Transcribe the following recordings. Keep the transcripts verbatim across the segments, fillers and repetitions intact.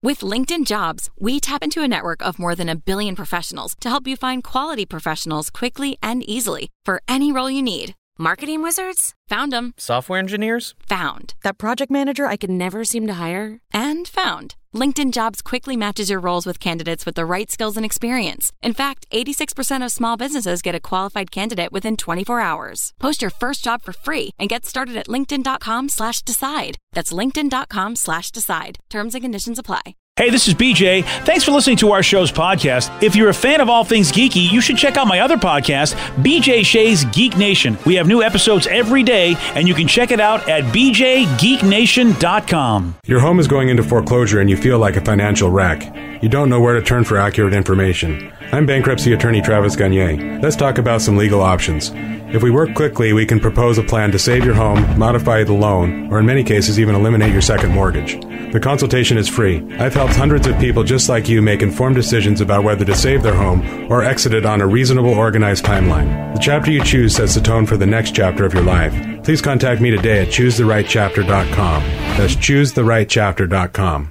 With LinkedIn Jobs, we tap into a network of more than a billion professionals to help you find quality professionals quickly and easily for any role you need. Marketing wizards? Found them. Software engineers? Found. That project manager I could never seem to hire? And found. LinkedIn Jobs quickly matches your roles with candidates with the right skills and experience. In fact, eighty-six percent of small businesses get a qualified candidate within twenty-four hours. Post your first job for free and get started at linkedin.com slash decide. That's linkedin.com slash decide. Terms and conditions apply. Hey, this is B J. Thanks for listening to our show's podcast. If you're a fan of all things geeky, you should check out my other podcast, B J Shea's Geek Nation. We have new episodes every day, and you can check it out at b j geek nation dot com. Your home is going into foreclosure and you feel like a financial wreck. You don't know where to turn for accurate information. I'm bankruptcy attorney Travis Gagne. Let's talk about some legal options. If we work quickly, we can propose a plan to save your home, modify the loan, or in many cases even eliminate your second mortgage. The consultation is free. I've helped hundreds of people just like you make informed decisions about whether to save their home or exit it on a reasonable, organized timeline. The chapter you choose sets the tone for the next chapter of your life. Please contact me today at choose the right chapter dot com. That's choose the right chapter dot com.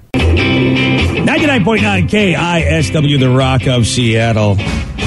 ninety-nine point nine K I S W, the Rock of Seattle.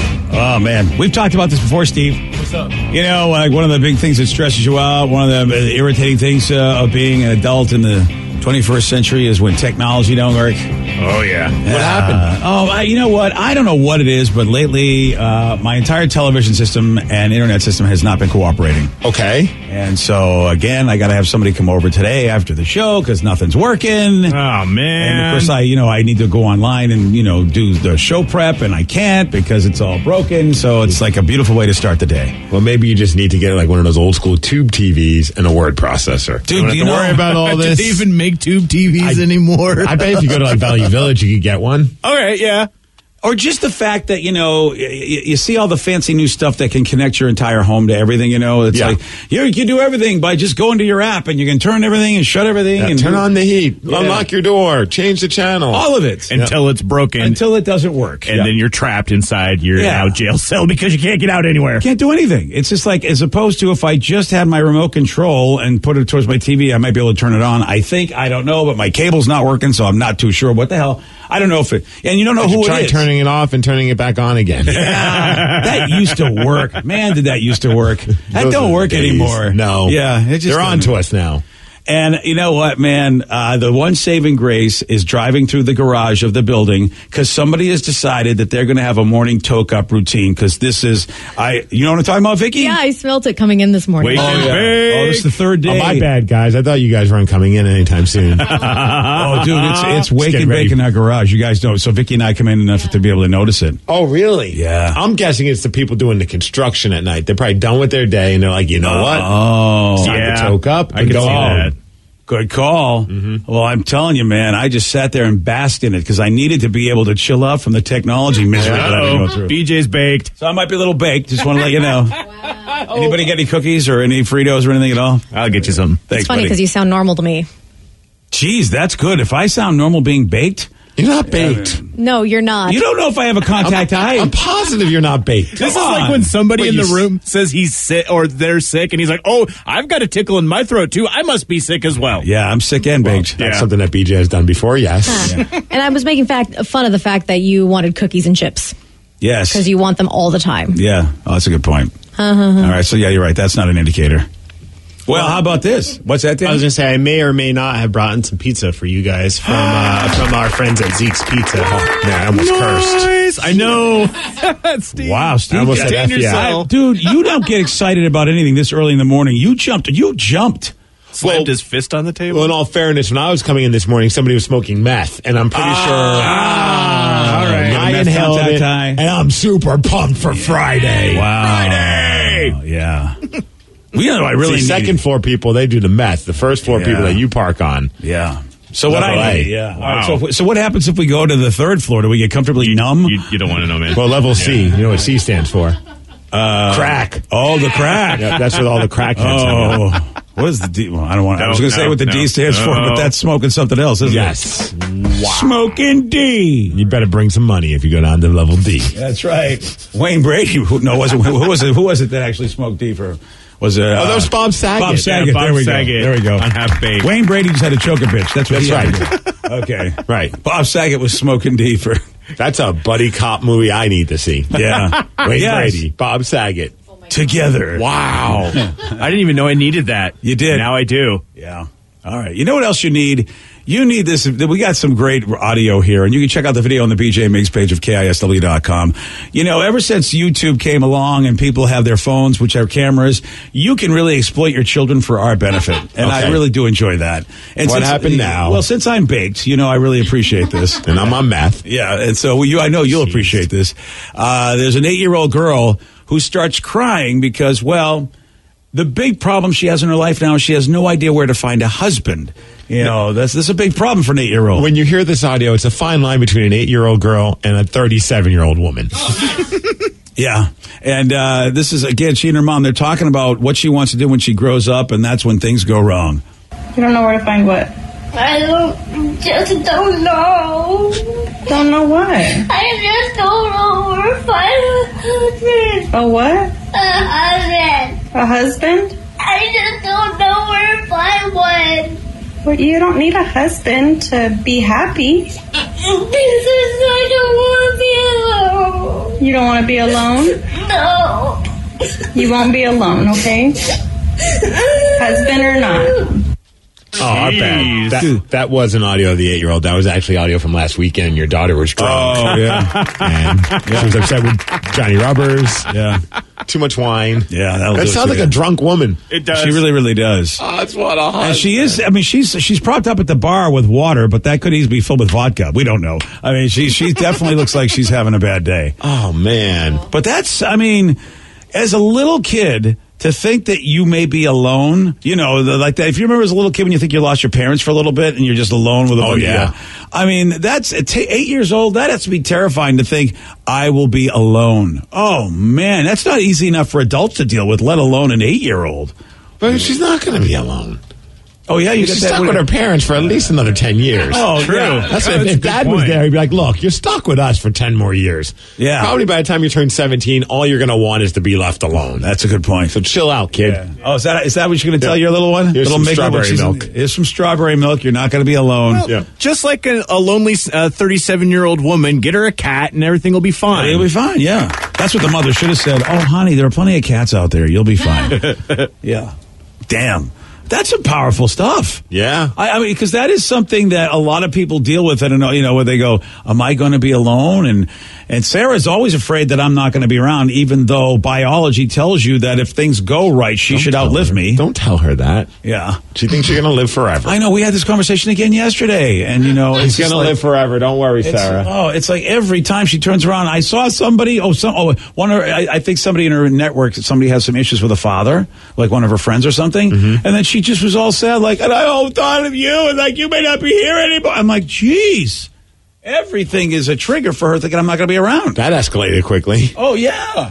Oh, man. We've talked about this before, Steve. What's up? You know, like one of the big things that stresses you out, one of the irritating things uh, of being an adult in the twenty-first century is when technology don't work. Oh, yeah. What uh, happened? Oh, I, you know what? I don't know what it is, but lately uh, my entire television system and internet system has not been cooperating. Okay. And so, again, I got to have somebody come over today after the show because nothing's working. Oh, man. And, of course, I, you know, I need to go online and, you know, do the show prep, and I can't because it's all broken. So it's like a beautiful way to start the day. Well, maybe you just need to get like one of those old school tube T Vs and a word processor. Dude, you don't do have you to know, worry about all this. Do they even make tube T Vs I, anymore? I bet if you go to like Value Village, you could get one. All right, yeah. Or just the fact that, you know, you, you see all the fancy new stuff that can connect your entire home to everything, you know. It's Yeah. like, you, you can do everything by just going to your app, and you can turn everything and shut everything. Yeah, and turn on the heat, Yeah. unlock your door, change the channel. all of it. Until it's broken. Until it doesn't work. and Yeah. then you're trapped inside your Yeah. now jail cell because you can't get out anywhere. Can't do anything. It's just like, as opposed to if I just had my remote control and put it towards my T V, I might be able to turn it on. I think, I don't know, but my cable's not working, so I'm not too sure. What the hell? I don't know if it, and you don't know You who try it is. turning it off and turning it back on again. Yeah, that used to work. Man, did that used to work. That Those don't are work the days. anymore. No. Yeah. It just They're on doesn't. to us now. And you know what, man? Uh, the one saving grace is driving through the garage of the building because somebody has decided that they're going to have a morning toke-up routine because this is, I. You know what I'm talking about, Vicky? Yeah, I smelt it coming in this morning. Wait. Oh, yeah. Big. Oh, this is the third day. Oh, my bad, guys. I thought you guys weren't coming in anytime soon. Oh, dude, it's it's wake get and bake ready. in our garage. You guys know. So Vicky and I come in enough to be able to notice it. Oh, really? Yeah. I'm guessing it's the people doing the construction at night. They're probably done with their day, and they're like, you know what? Oh, It's time yeah. to toke up I and can go see home. that. good call. Mm-hmm. Well, I'm telling you, man, I just sat there and basked in it because I needed to be able to chill out from the technology misery that I go Uh-oh. through. B J's baked. So I might be a little baked. Just want to let you know. Anybody get any cookies or any Fritos or anything at all? I'll get you some. Thanks, It's funny buddy. because you sound normal to me. Jeez, that's good. If I sound normal being baked, You're not baked. No, you're not. you don't know if I have a contact high. I'm positive you're not baked. This is Come like on. when somebody Wait, in you the s- room says he's sick or they're sick, and he's like, "Oh, I've got a tickle in my throat too. I must be sick as well." Yeah, I'm sick and baked. That's Yeah. something that B J has done before, yes. And I was making fact, fun of the fact that you wanted cookies and chips Yes. because you want them all the time. Yeah. Oh, that's a good point. All right. So, yeah, you're right. That's not an indicator. Well, how about this? What's that, Dan? I was going to say, I may or may not have brought in some pizza for you guys from uh, from our friends at Zeke's Pizza. Oh, man, I almost cursed. Nice. I know. Steve. Wow, Steve. I almost got- said F yeah. I- dude, you don't get excited about anything this early in the morning. You jumped. You jumped. Slammed Well- his fist on the table. Well, in all fairness, when I was coming in this morning, somebody was smoking meth, and I'm pretty sure. Ah, all right. I Meth inhaled contact it, high. and I'm super pumped for Friday. Wow. Friday. Yeah. We know I really See, need. second floor people, they do the meth. The first floor Yeah. people that you park on. Yeah. So what Level I A. need, yeah. All right, Wow. so, if- so what happens if we go to the third floor? Do we get comfortably numb? You, you don't want to know, man. Well, level C. You know what C stands for? Uh, Crack. Oh, the crack. Yeah, that's what all the crack heads have. Oh, what is the D? Well, I don't want. I No, was going to say no, what the no, D stands for, no. but that's smoking something else, isn't Yes. it? Smoking D. You better bring some money if you go down to level D. That's right. Wayne Brady. Who, no, wasn't who was it? Who was it that actually smoked D for Was it? Uh, Oh, that was Bob Saget. Bob Saget. Yeah, Bob there we Saget go. There we go. on Half-Baked. Wayne Brady just had to choke a bitch. That's what That's he had right. to do. Okay. Right. Bob Saget was smoking D for. That's a buddy cop movie I need to see. Yeah. Wayne Yes. Brady, Bob Saget. Together. Wow. I didn't even know I needed that. You did. Now I do. Yeah. All right. You know what else you need? You need this. We got some great audio here, and you can check out the video on the B J Miggs page of K I S W dot com. You know, ever since YouTube came along and people have their phones, which are cameras, you can really exploit your children for our benefit. And I Okay. really do enjoy that. And What since- happened now? Well, since I'm baked, you know, I really appreciate this. And I'm on meth. Yeah, and so you, I know you'll appreciate this. Uh, there's an eight-year-old girl who starts crying because, well, the big problem she has in her life now is she has no idea where to find a husband. You know, that's, that's a big problem for an eight-year-old. When you hear this audio, it's a fine line between an eight-year-old girl and a thirty-seven-year-old woman. Yeah, and uh, this is, again, she and her mom, they're talking about what she wants to do when she grows up, and that's when things go wrong. You don't know where to find what? I don't, just don't know. Don't know what? I just don't know where to find a husband. A what? A husband. A husband? I just don't know where to find one. Well, you don't need a husband to be happy. Because I don't want to be alone. You don't want to be alone? No. You won't be alone, okay? Husband or not. Oh, I bet. That, that was an audio of the eight-year-old. That was actually audio from last weekend. Your daughter was drunk. Oh, yeah. And she was upset with Johnny Rubbers. Yeah. Too much wine. Yeah, that'll That do it sounds to like you. a drunk woman. It does. She really, really does. Oh, that's what a husband. And she is, I mean, she's she's propped up at the bar with water, but that could easily be filled with vodka. We don't know. I mean, she she definitely looks like she's having a bad day. Oh, man. But that's, I mean, as a little kid, to think that you may be alone, you know, the, like that. If you remember as a little kid when you think you lost your parents for a little bit and you're just alone with a Oh, bunch of- yeah. I mean, that's at t- eight years old. That has to be terrifying to think I will be alone. Oh, man, that's not easy enough for adults to deal with, let alone an eight year old. But she's not going to be alone. Oh, yeah, you She's get that stuck with her parents for at least another ten years. Oh, True. yeah. That's That's what, a if good Dad was point. there, he'd be like, "Look, you're stuck with us for ten more years. Yeah. Probably by the time you turn seventeen, all you're going to want is to be left alone. That's a good point. So chill out, kid." Yeah. Oh, is that is that what you're going to tell Yeah. your little one? Here's little some Mick, strawberry she's- milk. Here's some strawberry milk. You're not going to be alone. Yeah. Just like a, a lonely uh, thirty-seven-year-old woman, get her a cat and everything will be fine. You'll be fine. Yeah, that's what the mother should have said. Oh, honey, there are plenty of cats out there. You'll be fine. Yeah. Damn. That's some powerful stuff. Yeah. I, I mean, because that is something that a lot of people deal with. I don't know, you know, where they go, "Am I going to be alone?" And and Sarah's always afraid that I'm not going to be around, even though biology tells you that if things go right, she Don't should tell outlive her. me. Don't tell her that. Yeah. She thinks you're going to live forever. I know. We had this conversation again yesterday, and you know, it's She's going just to like- live forever. Don't worry, It's, Sarah. oh, it's like every time she turns around, I saw somebody. Oh, some. Oh, one. Of her, I, I think somebody in her network. Somebody has some issues with a father, like one of her friends or something. Mm-hmm. And then she just was all sad, like, "And I all thought of you, and like you may not be here anymore." I'm like, "Geez, everything is a trigger for her thinking I'm not going to be around." That escalated quickly. Oh yeah.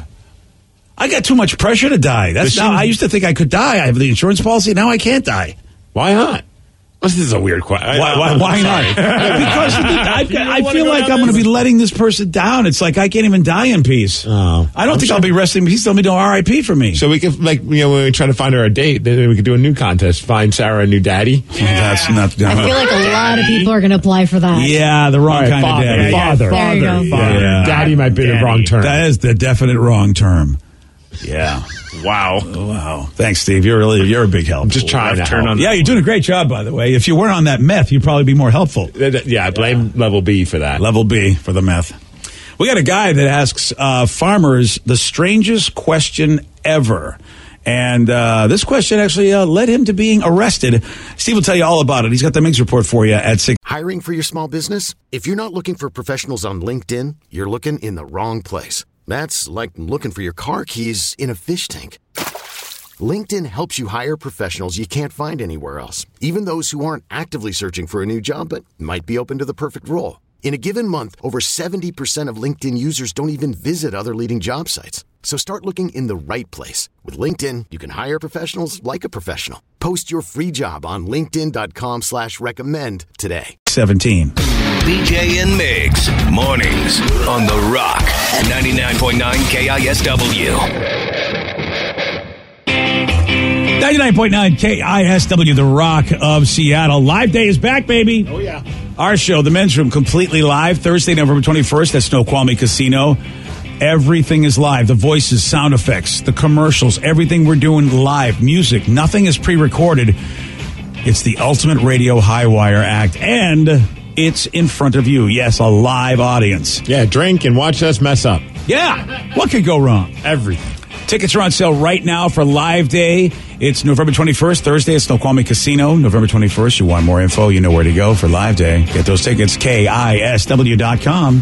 I got too much pressure to die. That's Does now. she- I used to think I could die. I have the insurance policy. Now I can't die. Why not? This is a weird question. Why, why, why not? Because I, I feel like I'm going to be letting this person down. It's like I can't even die in peace. Oh. I don't I'm think sure- I'll be resting in peace. They'll be doing R I P for me. So we could, like, you know, when we try to find her a date, then we could do a new contest. Find Sarah a new daddy. That's not. I feel like a lot of people are going to apply for that. Yeah, the wrong All right, kind father, of daddy. Father. There you go. Father. Yeah. Daddy might be the Daddy. wrong term. That is the definite wrong term. Yeah. Wow. Wow. Thanks, Steve. You're really you're a big help. I'm just trying to Left turn help. on- Yeah, you're doing a great job, by the way. If you weren't on that meth, you'd probably be more helpful. Yeah, blame level B for that. Level B for the meth. We got a guy that asks uh, farmers the strangest question ever. And uh, this question actually uh, led him to being arrested. Steve will tell you all about it. He's got the Miggs Report for you at six. Hiring for your small business? If you're not looking for professionals on LinkedIn, you're looking in the wrong place. That's like looking for your car keys in a fish tank. LinkedIn helps you hire professionals you can't find anywhere else, even those who aren't actively searching for a new job but might be open to the perfect role. In a given month, over seventy percent of LinkedIn users don't even visit other leading job sites. So start looking in the right place. With LinkedIn, you can hire professionals like a professional. Post your free job on linkedin.com slash recommend today. seventeen. B J and Migs, mornings on The Rock, ninety-nine point nine K I S W. ninety-nine point nine K I S W, the Rock of Seattle. Live Day is back, baby. Oh, yeah. Our show, The Men's Room, completely live. Thursday, November twenty-first at Snoqualmie Casino. Everything is live. The voices, sound effects, the commercials, everything we're doing live. Music, nothing is pre-recorded. It's the ultimate radio high wire act, and it's in front of you. Yes, a live audience. Yeah, drink and watch us mess up. Yeah. What could go wrong? Everything. Tickets are on sale right now for Live Day. It's November twenty-first, Thursday at Snoqualmie Casino. November twenty-first. You want more info, you know where to go for Live Day. Get those tickets, K I S W dot com.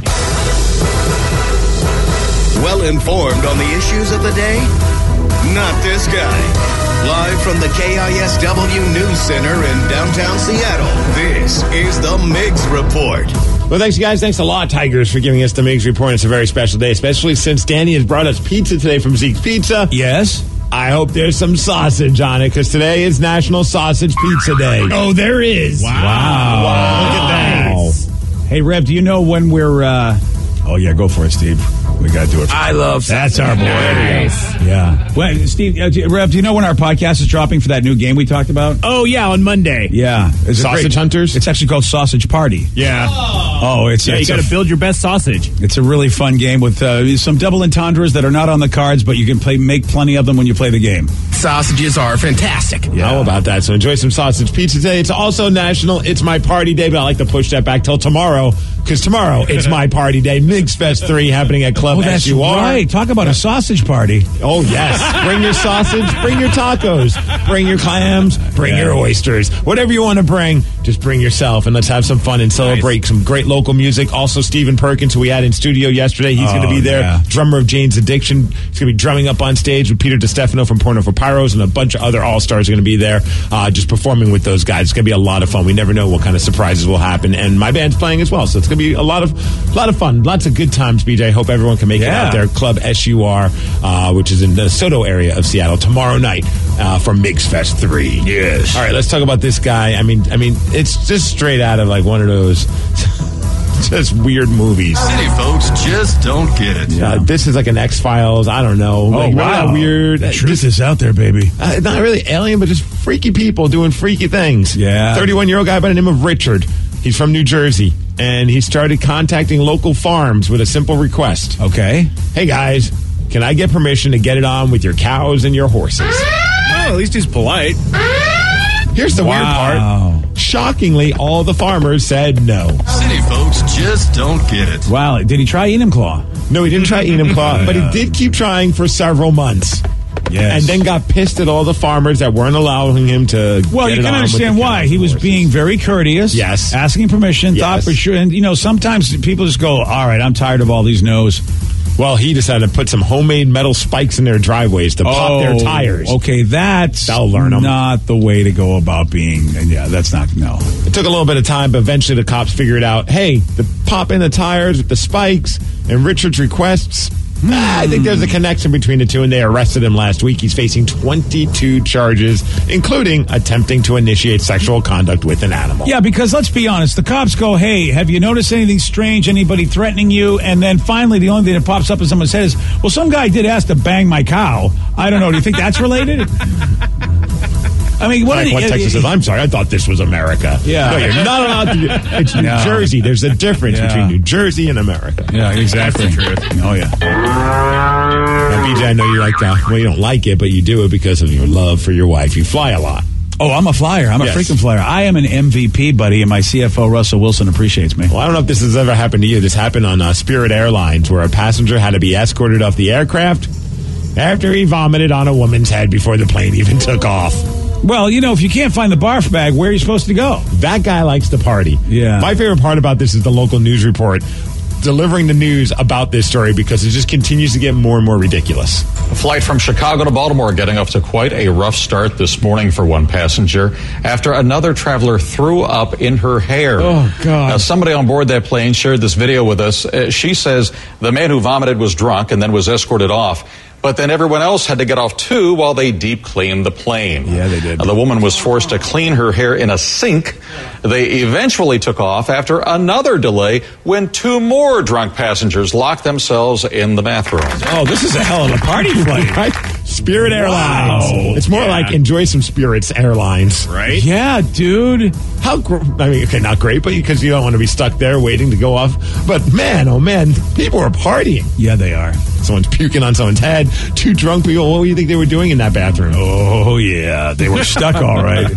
Well informed on the issues of the day? Not this guy. Live from the K I S W News Center in downtown Seattle, this is the Migs Report. Well, thanks, guys. Thanks a lot, Tigers, for giving us the Migs Report. It's a very special day, especially since Danny has brought us pizza today from Zeke's Pizza. Yes. I hope there's some sausage on it, because today is National Sausage Pizza Day. Oh, there is. Wow. Wow. wow. Look at that. Hey, Rev, do you know when we're... Uh... Oh, yeah, go for it, Steve. We got to do it. I love That's our boy. Nice. Yeah. Well, Steve, uh, do, Rev, do you know when our podcast is dropping for that new game we talked about? Oh, yeah, on Monday. Yeah. It's Sausage great, Hunters? It's actually called Sausage Party. Yeah. Oh, it's... Yeah, it's you got a, to build your best sausage. It's a really fun game with uh, some double entendres that are not on the cards, but you can play make plenty of them when you play the game. Sausages are fantastic. Yeah. How about that? So enjoy some sausage pizza today. It's also National It's My Party Day, but I like to push that back till tomorrow, because tomorrow it's my party day. Migs Fest three happening at Club Oh, that's S U R. right. Talk about a sausage party. Oh, yes. Bring your sausage, bring your tacos, bring your clams, bring Yeah. your oysters. Whatever you want to bring, just bring yourself, and let's have some fun and celebrate Nice. some great local music. Also, Stephen Perkins, who we had in studio yesterday, he's Oh, going to be there. yeah. Drummer of Jane's Addiction. He's going to be drumming up on stage with Peter DiStefano from Porno for Pyros, and a bunch of other all-stars are going to be there uh, just performing with those guys. It's going to be a lot of fun. We never know what kind of surprises will happen, and my band's playing as well, so it's going to be a lot of a lot of fun. Lots of good times, B J. Hope everyone can make it Yeah. out there. Club S U R, uh, which is in the Soto area of Seattle, tomorrow night uh, for Migs Fest three. Yes. All right, let's talk about this guy. I mean, I mean, it's just straight out of like one of those just weird movies. City folks just don't get it. Uh, this is like an X-Files. I don't know. Oh, like, wow. That weird. The truth is out there, baby. Uh, not really alien, but just freaky people doing freaky things. Yeah. thirty-one-year-old guy by the name of Richard. He's from New Jersey, and he started contacting local farms with a simple request. Okay. Hey, guys, can I get permission to get it on with your cows and your horses? Oh, at least he's polite. Here's the Wow. weird part. Shockingly, all the farmers said no. City folks just don't get it. Wow. Did he try Enumclaw? No, he didn't try Enum Claw, but he did keep trying for several months. Yes. And then got pissed at all the farmers that weren't allowing him to Well, get you it can on with understand the why. cows He and was horses. being very courteous. Yes. Asking permission, thought Yes. for sure. And, you know, sometimes people just go, all right, I'm tired of all these no's. Well, he decided to put some homemade metal spikes in their driveways to pop their tires. Okay, that's That'll learn 'em. not the way to go about being. Yeah, that's not, no. It took a little bit of time, but eventually the cops figured out, hey, the pop in the tires with the spikes and Richard's requests, ah, I think there's a connection between the two, and they arrested him last week. He's facing twenty-two charges, including attempting to initiate sexual conduct with an animal. Yeah, because let's be honest, the cops go, hey, have you noticed anything strange, anybody threatening you? And then finally, the only thing that pops up in someone's head is, well, some guy did ask to bang my cow. I don't know. Do you think that's related? I mean, what Like did when he- Texas says, I'm sorry, I thought this was America. Yeah. No, you're not allowed to do It's New No. Jersey. There's a difference Yeah. between New Jersey and America. Yeah, exactly. That's the truth. Oh, yeah. Now, B J, I know you like that. Well, you don't like it, but you do it because of your love for your wife. You fly a lot. Oh, I'm a flyer. I'm Yes. a freaking flyer. I am an M V P, buddy, and my C F O, Russell Wilson, appreciates me. Well, I don't know if this has ever happened to you. This happened on uh, Spirit Airlines, where a passenger had to be escorted off the aircraft after he vomited on a woman's head before the plane even took off. Well, you know, if you can't find the barf bag, where are you supposed to go? That guy likes to party. Yeah. My favorite part about this is the local news report delivering the news about this story, because it just continues to get more and more ridiculous. A flight from Chicago to Baltimore getting off to quite a rough start this morning for one passenger after another traveler threw up in her hair. Oh, God. Now, somebody on board that plane shared this video with us. Uh, she says the man who vomited was drunk and then was escorted off. But then everyone else had to get off too while they deep cleaned the plane. Yeah, they did. Now, the woman was forced to clean her hair in a sink. They eventually took off after another delay when two more drunk passengers locked themselves in the bathroom. Oh, this is a hell of a party flight. Right? Spirit Wow. Airlines. It's more Yeah. like enjoy some Spirits Airlines. Right? Yeah, dude. How, gr- I mean, okay, not great, but because you don't want to be stuck there waiting to go off. But man, oh man, people are partying. Yeah, they are. Someone's puking on someone's head. Two drunk people. What do you think they were doing in that bathroom? Oh, yeah. They were stuck all right.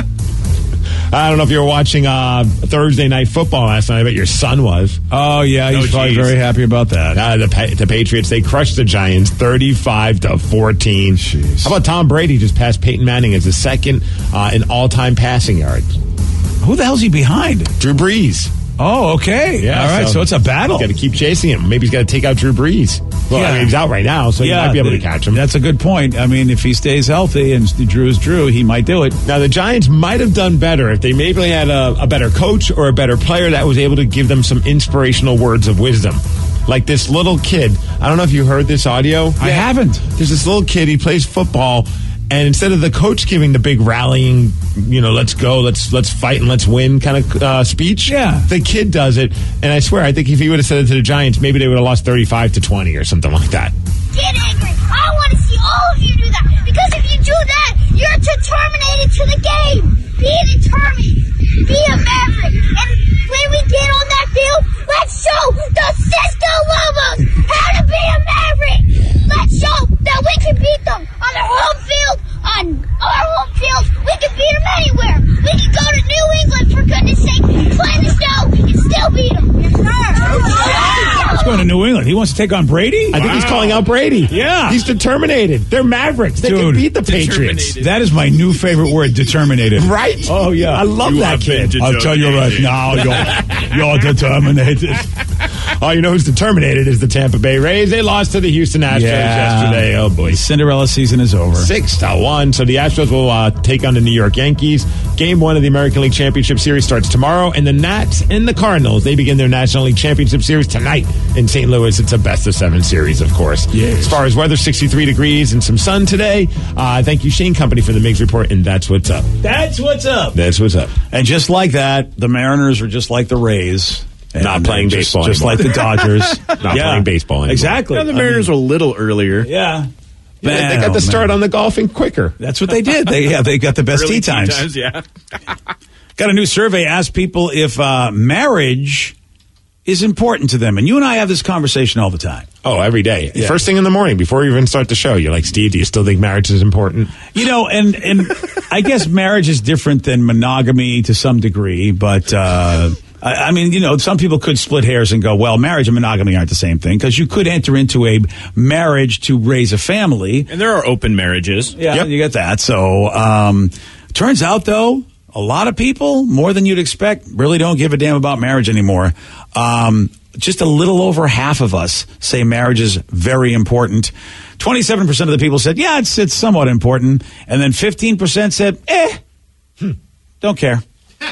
I don't know if you were watching uh, Thursday Night Football last night. I bet your son was. Oh, yeah. He's Oh, probably geez. very happy about that. Uh, the, Pa- the Patriots, they crushed the Giants thirty-five to fourteen. Jeez. How about Tom Brady just passed Peyton Manning as the second uh, in all-time passing yards? Who the hell's he behind? Drew Brees. Oh, okay. Yeah, all right. So, so it's a battle. Got to keep chasing him. Maybe he's got to take out Drew Brees. Well, I Yeah. mean, he's out right now, so you might be able to the- catch him. That's a good point. I mean, if he stays healthy and Drew is Drew, he might do it. Now, the Giants might have done better if they maybe had a, a better coach or a better player that was able to give them some inspirational words of wisdom. Like this little kid. I don't know if you heard this audio. I haven't. There's this little kid, he plays football, and instead of the coach giving the big rallying, you know, let's go, let's let's fight and let's win kind of uh, speech, Yeah. the kid does it. And I swear, I think if he would have said it to the Giants, maybe they would have lost thirty-five to twenty or something like that. Get angry. I want to see all of you do that. Because if you do that, you're determined to the game. Be determined. Be a maverick. And when we get on that field, let's show the Cisco Lobos how to be a maverick. Let's show that we can beat them on their home field, on our home fields. We can beat them anywhere. We can go to New England, for goodness sake, play in the snow, and still beat them. Yes, sir. He's going to New England. He wants to take on Brady? I think he's calling out Brady. Yeah. He's determined. They're Mavericks. They Dude, can beat the Patriots. That is my new favorite word, determined. Right? Oh, yeah. I love You that have been kid. to- I'll tell you right now, you're, you're determined. All you know who's determined is the Tampa Bay Rays. They lost to the Houston Astros yesterday. Oh, boy. Cinderella season is over. Six to one. So the Astros will uh, take on the New York Yankees. Game one of the American League Championship Series starts tomorrow, and the Nats and the Cardinals, they begin their National League Championship Series tonight in Saint Louis. It's a best of seven series, of course. Yes. As far as weather, sixty-three degrees and some sun today. Uh, thank you, Shane Company, for the Migs Report, and that's what's up. That's what's up. That's what's up. And just like that, the Mariners are just like the Rays. And Not playing just, baseball Just anymore. like the Dodgers. Not playing baseball anymore. Exactly. Yeah, the Mariners were a little earlier. Yeah. Yeah, Man, they got oh, the start man. on the golfing quicker. That's what they did. They yeah, they got the best Early tee times. yeah. Got a new survey asked people if uh, marriage is important to them, and you and I have this conversation all the time. Oh, every day. Yeah. First thing in the morning, before you even start the show, you're like, Steve, do you still think marriage is important? You know, and and I guess marriage is different than monogamy to some degree, but uh, I, I mean, you know, some people could split hairs and go, well, marriage and monogamy aren't the same thing, because you could enter into a marriage to raise a family. And there are open marriages. Yeah, Yep. you get that. So, um, turns out, though, a lot of people, more than you'd expect, really don't give a damn about marriage anymore. Um, just a little over half of us say marriage is very important. twenty-seven percent of the people said, yeah, it's it's somewhat important. And then fifteen percent said, eh, hmm, don't care.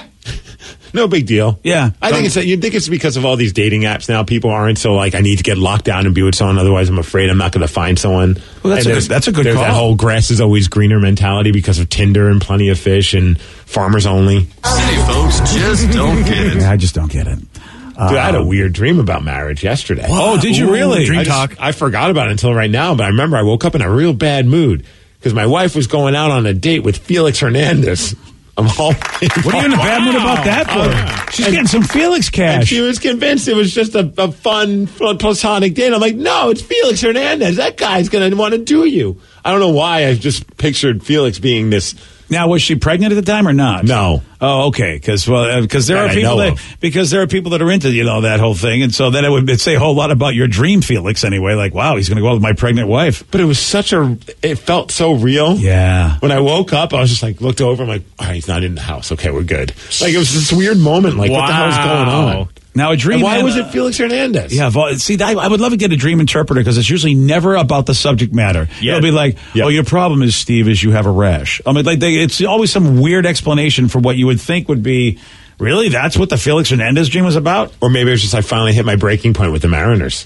No big deal. Yeah. I think it's you think it's because of all these dating apps now. People aren't so like I need to get locked down and be with someone, otherwise I'm afraid I'm not going to find someone. Well, that's And a there's- good- that's a good there's call. that whole grass is always greener mentality because of Tinder and Plenty of Fish and Farmers Only. City folks just don't get it. I just don't get it. Dude, I had a weird dream about marriage yesterday. Oh, did you really? I, just- I forgot about it until right now, but I remember I woke up in a real bad mood because my wife was going out on a date with Felix Hernandez. I'm all What are you in a bad mood about that for? She's And- getting some Felix And cash. she was convinced it was just a, a fun, platonic date. I'm like, no, it's Felix Hernandez. That guy's going to want to do you. I don't know why. I just pictured Felix being this. Now, was she pregnant at the time or not? No. Oh, okay. Because well, because there That are I people know that of. because there are people that are into you know that whole thing, and so then it would it'd say a whole lot about your dream, Felix. Anyway, like wow, he's going to go out with my pregnant wife. But it was such a. It felt so real. Yeah. When I woke up, I was just like, looked over. I'm like, all right, he's not in the house. Okay, we're good. Like it was this weird moment. Like what the hell is going on? Now a dream. And why man- was it Felix Hernandez? Yeah, well, see, I, I would love to get a dream interpreter because it's usually never about the subject matter. Yeah. It'll be like, Yeah. "Oh, your problem is, Steve, is you have a rash." I mean, like, they, it's always some weird explanation for what you would think would be. Really, that's what the Felix Hernandez dream was about? Or maybe it was just I finally hit my breaking point with the Mariners.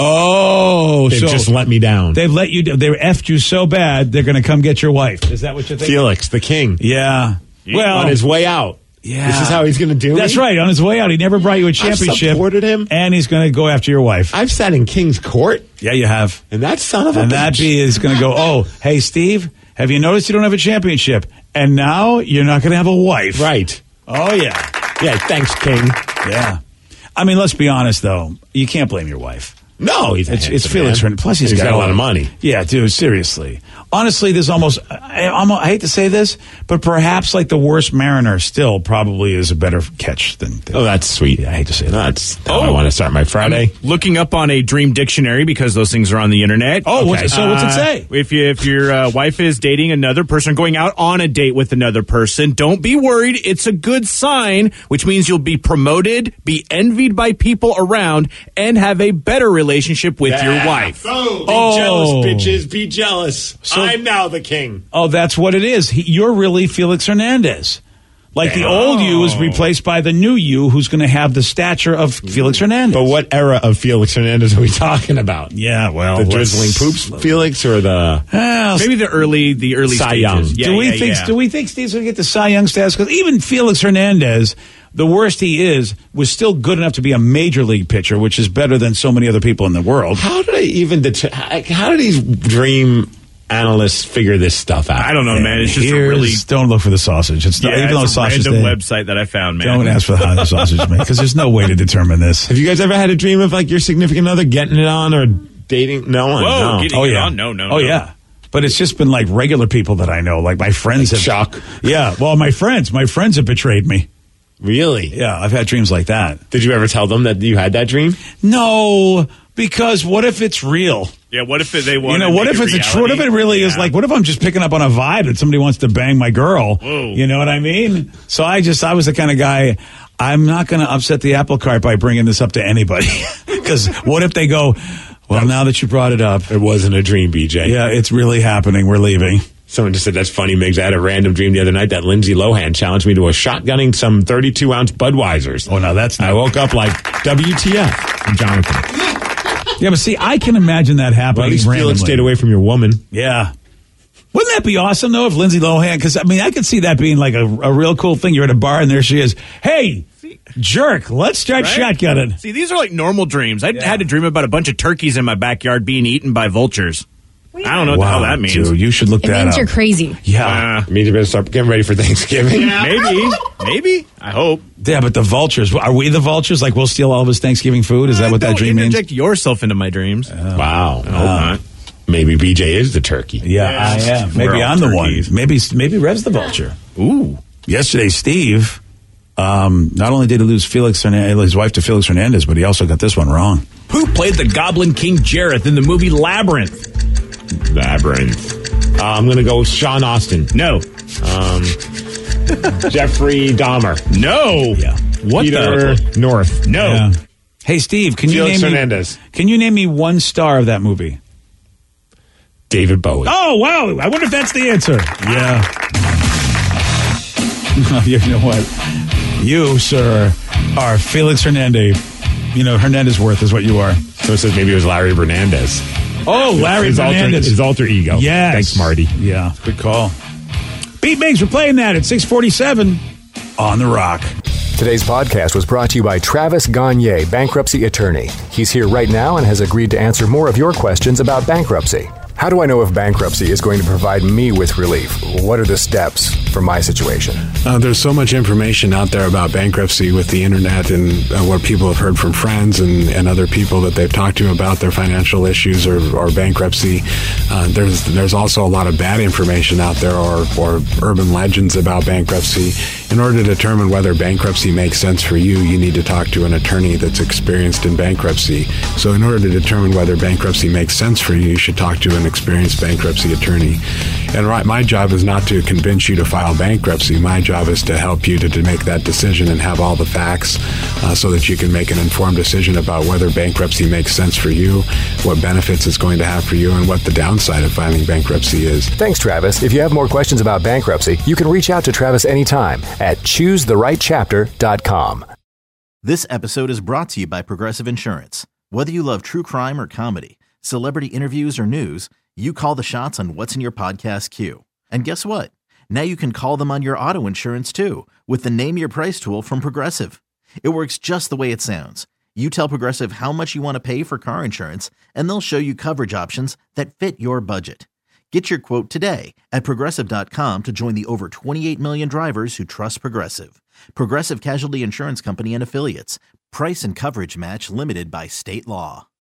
Oh, They've so just let me down. they've let you. They effed you so bad they're going to come get your wife. Is that what you think? Felix, the king, Yeah. Well, on his way out. Yeah. This is how he's going to do That's me? right. On his way out, he never brought you a championship. I've supported him. And he's going to go after your wife. I've sat in King's Court. Yeah, you have. And that son of a And bitch. that bee is going to go, oh, hey, Steve, have you noticed you don't have a championship? And now you're not going to have a wife. Right. Oh, yeah. Yeah, thanks, King. Yeah. I mean, let's be honest, though. You can't blame your wife. No, he's a It's, it's handsome Felix man. Hernandez. Plus, he's, He's got a lot of money. Yeah, dude, seriously. Honestly, there's almost, I, I'm, I hate to say this, but perhaps like the worst Mariner still probably is a better catch than. than Oh, that's sweet. Yeah, I hate to say that. That's how I want to start my Friday. I'm looking up on a dream dictionary because those things are on the internet. Oh, what's- so what's it say? Uh, if you, if your uh, wife is dating another person, going out on a date with another person, don't be worried. It's a good sign, which means you'll be promoted, be envied by people around, and have a better relationship with your wife. Oh, be Oh. jealous, bitches. Be jealous. So- I'm now the king. Oh, that's what it is. He, you're really Felix Hernandez. Like the old you is replaced by the new you who's going to have the stature of Felix Hernandez. But what era of Felix Hernandez are we talking about? Yeah, well, The let's- drizzling poops Felix or the Well, Maybe the early, the early Cy stages. Young. Yeah, do we yeah, think yeah. do we think Steve's going to get the Cy Young status? Because even Felix Hernandez, the worst he is, was still good enough to be a major league pitcher, which is better than so many other people in the world. How did I even det- how do these dream analysts figure this stuff out? I don't know, man. It's just a Here's- really don't look for the sausage. It's not yeah, even though it's a sausage random day, website that I found, man. Don't ask for how the sausage is made because there's no way to determine this. Have you guys ever had a dream of like your significant other getting it on or dating? No one. Whoa, no. getting Oh it yeah, on? No, no, Oh no. yeah. But it's just been like regular people that I know, like my friends have. Shock. Yeah, well, my friends, my friends have betrayed me. Really? Yeah, I've had dreams like that. Did you ever tell them that you had that dream? No, because what if it's real? Yeah, what if they want You know, to what make if it's a reality? true? What if it really is Yeah. like? What if I'm just picking up on a vibe that somebody wants to bang my girl? Whoa. You know what I mean? So I just, I was the kind of guy. I'm not going to upset the apple cart by bringing this up to anybody. Because what if they go? Well, now that you brought it up, It wasn't a dream, B J. yeah, it's really happening. We're leaving. Someone just said, that's funny, Migs. I had a random dream the other night that Lindsay Lohan challenged me to a shotgunning some thirty-two ounce Budweisers. Oh, no, that's I not. woke up like, W T F from Jonathan. Yeah, but see, I can imagine that happening. Well, at least randomly. Felix stayed away from your woman. Yeah. Wouldn't that be awesome, though, if Lindsay Lohan, because, I mean, I could see that being like a, a real cool thing. You're at a bar and there she is. Hey, jerk, let's start Right? shotgunning. See, these are like normal dreams. I Yeah. had a dream about a bunch of turkeys in my backyard being eaten by vultures. I don't know what the hell that means. Dude, you should look It that means up. you're crazy. Yeah. Uh, It means you better start getting ready for Thanksgiving. maybe, maybe. I hope. Yeah, but the vultures, are we the vultures? Like, we'll steal all of his Thanksgiving food? Is that what that Don't dream means? interject yourself into my dreams. Wow. I hope not. Maybe B J is the turkey. Yeah, I am. Maybe We're all I'm the one. turkeys. Maybe maybe Rev's the vulture. Ooh. Yesterday, Steve, um, not only did he lose Felix Hernandez, his wife to Felix Hernandez, but he also got this one wrong. Who played the Goblin King Jareth in the movie Labyrinth? Labyrinth. Uh, I'm going to go Sean Austin. No. Um, Jeffrey Dahmer. No. Yeah. What Peter the? North. No. Yeah. Hey, Steve, can you Felix name Hernandez. me? Can you name me one star of that movie? David Bowie. Oh wow! I wonder if that's the answer. Yeah. You know what? You, sir, are Felix Hernandez. You know, Hernandez Worth is what you are. So it says maybe it was Larry Hernandez. Oh, Larry his alter, Hernandez. his alter ego. Yes. Thanks, Marty. Yeah, good call. Beat Migs, we're playing that at six forty-seven on The Rock. Today's podcast was brought to you by Travis Gagne, bankruptcy attorney. He's here right now and has agreed to answer more of your questions about bankruptcy. How do I know if bankruptcy is going to provide me with relief? What are the steps for my situation? Uh, there's so much information out there about bankruptcy with the internet and uh, what people have heard from friends and, and other people that they've talked to about their financial issues or, or bankruptcy. Uh, there's there's also a lot of bad information out there or, or urban legends about bankruptcy. In order to determine whether bankruptcy makes sense for you, you need to talk to an attorney that's experienced in bankruptcy. So in order to determine whether bankruptcy makes sense for you, you should talk to an experienced bankruptcy attorney. And right, my job is not to convince you to file bankruptcy. My job is to help you to, to make that decision and have all the facts uh, so that you can make an informed decision about whether bankruptcy makes sense for you, what benefits it's going to have for you, and what the downside of filing bankruptcy is. Thanks, Travis. If you have more questions about bankruptcy, you can reach out to Travis anytime at choose the right chapter dot com. This episode is brought to you by Progressive Insurance. Whether you love true crime or comedy, celebrity interviews or news, you call the shots on what's in your podcast queue. And guess what? Now you can call them on your auto insurance too with the Name Your Price tool from Progressive. It works just the way it sounds. You tell Progressive how much you want to pay for car insurance, and they'll show you coverage options that fit your budget. Get your quote today at Progressive dot com to join the over twenty-eight million drivers who trust Progressive. Progressive Casualty Insurance Company and Affiliates. Price and coverage match limited by state law.